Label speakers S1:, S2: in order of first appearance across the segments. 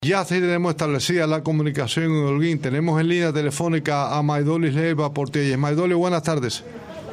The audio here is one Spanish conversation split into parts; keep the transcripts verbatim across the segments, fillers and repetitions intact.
S1: Ya sí tenemos establecida la comunicación en Holguín. Tenemos en línea telefónica a Maydolis Leiva Portelles. Maydolis, buenas tardes.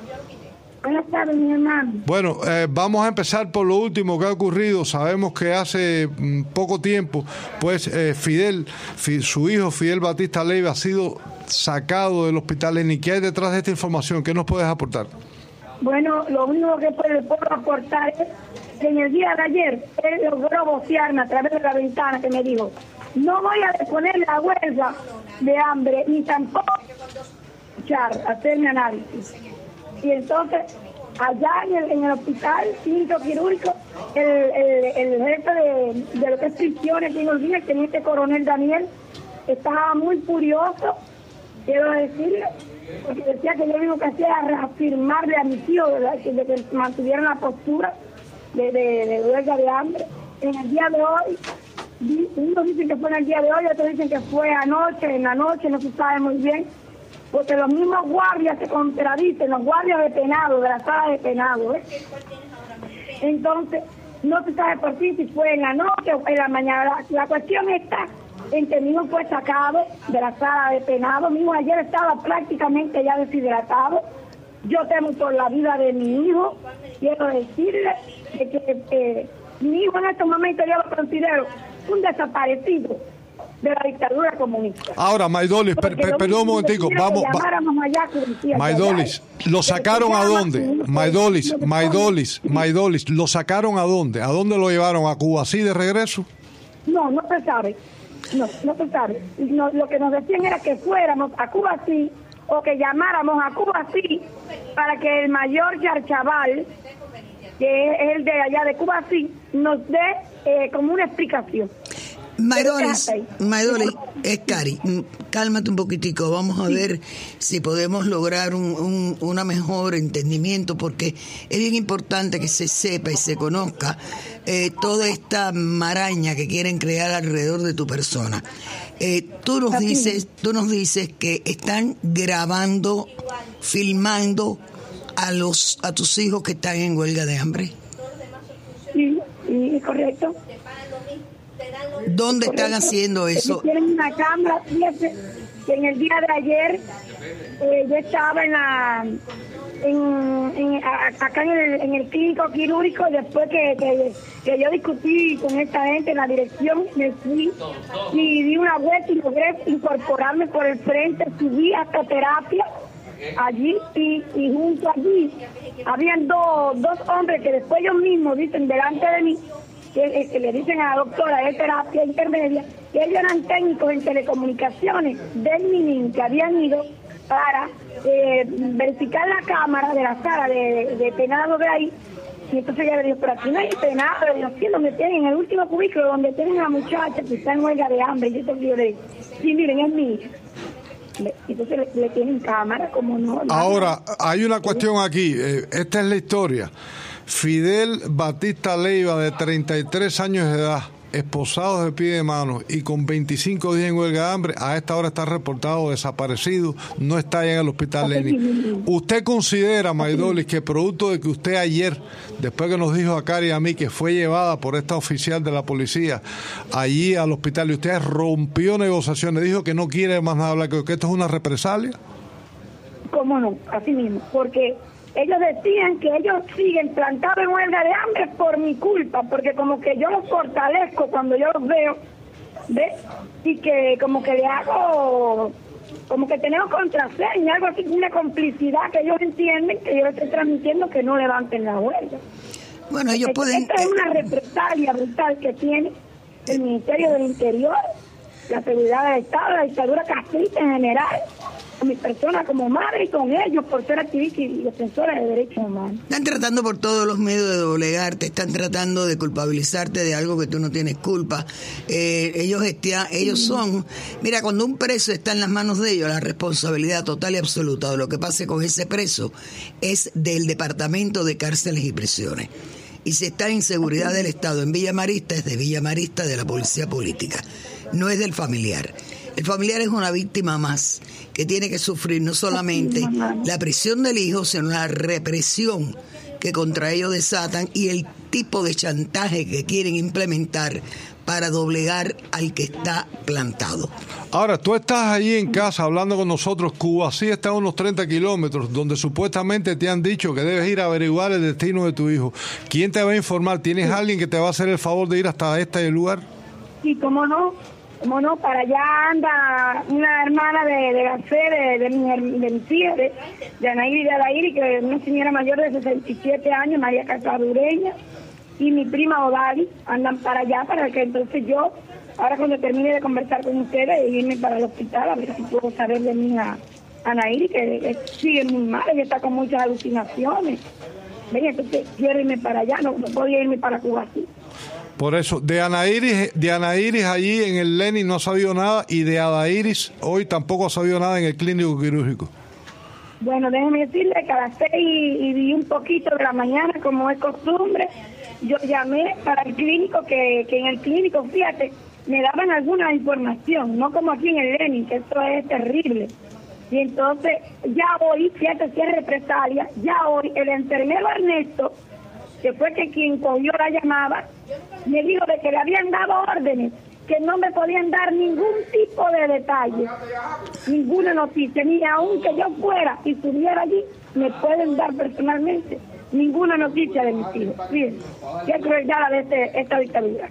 S2: Buenas tardes, mi hermano.
S1: Bueno, eh, vamos a empezar por lo último que ha ocurrido. Sabemos que hace mm, poco tiempo, pues eh, Fidel, fi, su hijo Fidel Batista Leiva ha sido sacado del hospital Leni. ¿Qué hay detrás de esta información? ¿Qué nos puedes aportar?
S2: Bueno, lo único que le puedo aportar es que en el día de ayer él logró vocearme a través de la ventana que me dijo: no voy a deponer la huelga de hambre ni tampoco escuchar, hacerme análisis. Y entonces, allá en el, en el hospital clínico quirúrgico, el, el, el jefe de, de lo que es prisiones, que el día, el teniente coronel Daniel, estaba muy furioso, quiero decirle, porque decía que yo lo único que hacía era reafirmarle a mi tío de que, de que mantuvieran la postura de, de, de huelga de hambre. En el día de hoy, unos dicen que fue en el día de hoy, otros dicen que fue anoche, en la noche, no se sabe muy bien, porque los mismos guardias se contradicen, los guardias de penado, de la sala de penado, ¿eh? Entonces, no se sabe por sí si fue en la noche o en la mañana. La, la cuestión está en que mi hijo fue sacado de la sala de penado. Mi hijo ayer estaba prácticamente ya deshidratado. Yo temo por la vida de mi hijo. Quiero decirle que, que eh, mi hijo en estos momentos yo lo considero un desaparecido de la dictadura comunista.
S1: Ahora, Maydolis, per, per, perdón un momentico, vamos, va, Maydolis, ¿lo sacaron a dónde? Maydolis, Maydolis, Maydolis, ¿lo sacaron a dónde? ¿A dónde lo llevaron? ¿A Cuba sí de regreso?
S2: No, no se sabe, no, no se sabe. No, lo que nos decían era que fuéramos a Cuba sí, o que llamáramos a Cuba sí, para que el mayor Yarchaval, que es el de allá de Cuba sí, nos dé eh, como una explicación.
S3: Maydolis, Maydolis, es Cari, cálmate un poquitico, vamos a sí. ver si podemos lograr un, un una mejor entendimiento, porque es bien importante que se sepa y se conozca eh, toda esta maraña que quieren crear alrededor de tu persona. Eh, tú nos dices, tú nos dices que están grabando, filmando a los a tus hijos que están en huelga de hambre.
S2: Sí, sí, correcto.
S3: ¿Dónde están haciendo eso?
S2: Tienen una cámara, fíjate, que en el día de ayer eh, yo estaba en la en, en acá en el, en el clínico quirúrgico, después que, que, que yo discutí con esta gente en la dirección, me fui y di una vuelta y logré incorporarme por el frente, subí hasta terapia allí y, y junto allí habían dos, dos hombres que después ellos mismos dicen delante de mí, que, que le dicen a la doctora de terapia intermedia que ellos eran técnicos en telecomunicaciones del MININ, que habían ido para eh, verificar la cámara de la sala de, de penado de ahí. Y entonces ella le dijo: pero aquí no hay penado, le digo: sí, donde tienen, en el último cubículo donde tienen a la muchacha que está en huelga de hambre. Y yo le digo: sí, miren, es mi hija. Entonces le, le tienen cámara, como no.
S1: Ahora, hay una cuestión aquí, eh, esta es la historia. Fidel Batista Leiva, de treinta y tres años de edad, esposado de pie de mano y con veinticinco días en huelga de hambre, a esta hora está reportado desaparecido, no está en el hospital Leni. ¿Usted considera, Maydolis, que producto de que usted ayer, después que nos dijo a Cari y a mí que fue llevada por esta oficial de la policía allí al hospital y usted rompió negociaciones, dijo que no quiere más nada hablar, que esto es una represalia?
S2: ¿Cómo no? Así mismo, porque ellos decían que ellos siguen plantados en huelga de hambre por mi culpa, porque como que yo los fortalezco cuando yo los veo, ¿ves? Y que como que le hago, como que tenemos contraseña, algo así, una complicidad que ellos entienden que yo les estoy transmitiendo que no levanten la huelga.
S3: Bueno, ellos
S2: Esto,
S3: pueden...
S2: Esta es una represalia brutal que tiene el Ministerio del Interior, la seguridad del Estado, la dictadura castrista en general, con mi persona como madre y con ellos por ser activistas y defensores de derechos humanos.
S3: Están tratando por todos los medios de doblegarte, están tratando de culpabilizarte de algo que tú no tienes culpa. Eh, ellos estia, ellos son, mira, cuando un preso está en las manos de ellos, la responsabilidad total y absoluta de lo que pase con ese preso es del Departamento de Cárceles y Prisiones. Y si está en seguridad del Estado en Villa Marista, es de Villa Marista, de la Policía Política, no es del familiar. El familiar es una víctima más que tiene que sufrir no solamente la prisión del hijo, sino la represión que contra ellos desatan y el tipo de chantaje que quieren implementar para doblegar al que está plantado.
S1: Ahora, tú estás allí en casa hablando con nosotros. Cuba sí está a unos treinta kilómetros, donde supuestamente te han dicho que debes ir a averiguar el destino de tu hijo. ¿Quién te va a informar? ¿Tienes sí. alguien que te va a hacer el favor de ir hasta este lugar?
S2: Sí, cómo no. Cómo no, para allá anda una hermana de, de Garcés, de, de, mi, de mi tía, de, de Anaíri de Adairi, que es una señora mayor de sesenta y siete años, María Casadureña, y mi prima Odali, andan para allá, para que entonces yo, ahora cuando termine de conversar con ustedes, irme para el hospital, a ver si puedo saber de mi hija Anaíri, que, que sigue muy mal, ella está con muchas alucinaciones. Ven, entonces quiero irme para allá, no, no podía irme para Cuba así.
S1: Por eso, de Anairis, de Anairis allí en el Lenin no ha sabido nada, y de Adairis hoy tampoco ha sabido nada en el clínico quirúrgico.
S2: Bueno, déjeme decirle que a las seis y, y un poquito de la mañana, como es costumbre, yo llamé para el clínico, que, que en el clínico, fíjate, me daban alguna información, no como aquí en el Lenin, que esto es terrible. Y entonces, ya hoy, fíjate si es represalia, ya hoy el enfermero Ernesto, que fue que quien cogió la llamada, me dijo de que le habían dado órdenes, que no me podían dar ningún tipo de detalle, ninguna noticia, ni aunque yo fuera y estuviera allí, me pueden dar personalmente ninguna noticia de mis hijos. Fíjense, qué crueldad de este, esta dictadura.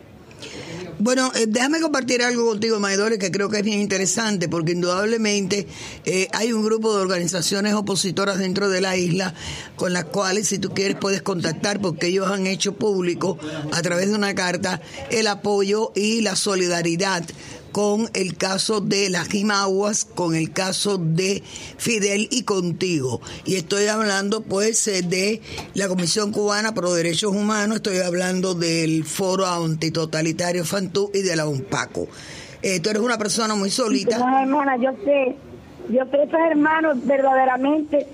S3: Bueno, eh, déjame compartir algo contigo, Maidoli, que creo que es bien interesante, porque indudablemente eh, hay un grupo de organizaciones opositoras dentro de la isla con las cuales, si tú quieres, puedes contactar, porque ellos han hecho público a través de una carta el apoyo y la solidaridad con el caso de las Jimaguas, con el caso de Fidel y contigo. Y estoy hablando pues de la Comisión Cubana Pro Derechos Humanos, estoy hablando del Foro Antitotalitario Fantú y de la UNPACO. Eh, tú eres una persona muy solita.
S2: No, hermana, yo sé, yo sé, esos hermanos verdaderamente,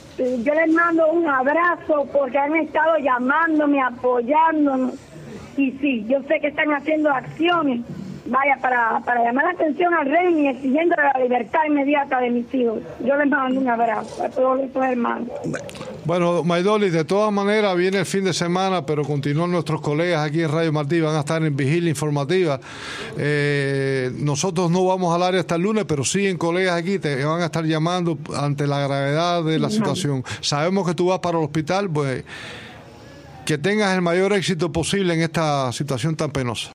S2: yo les mando un abrazo porque han estado llamándome, apoyándome. Y sí, yo sé que están haciendo acciones, vaya, para, para llamar la atención al rey y exigiendo la libertad inmediata de mis hijos. Yo les mando un abrazo a todos estos hermanos.
S1: Bueno, Maidoli, de todas maneras viene el fin de semana, pero continúan nuestros colegas aquí en Radio Martí, van a estar en vigilia informativa. Eh, nosotros no vamos al área hasta el lunes, pero siguen colegas aquí, te van a estar llamando ante la gravedad de la sí, situación. Man. Sabemos que tú vas para el hospital, pues que tengas el mayor éxito posible en esta situación tan penosa.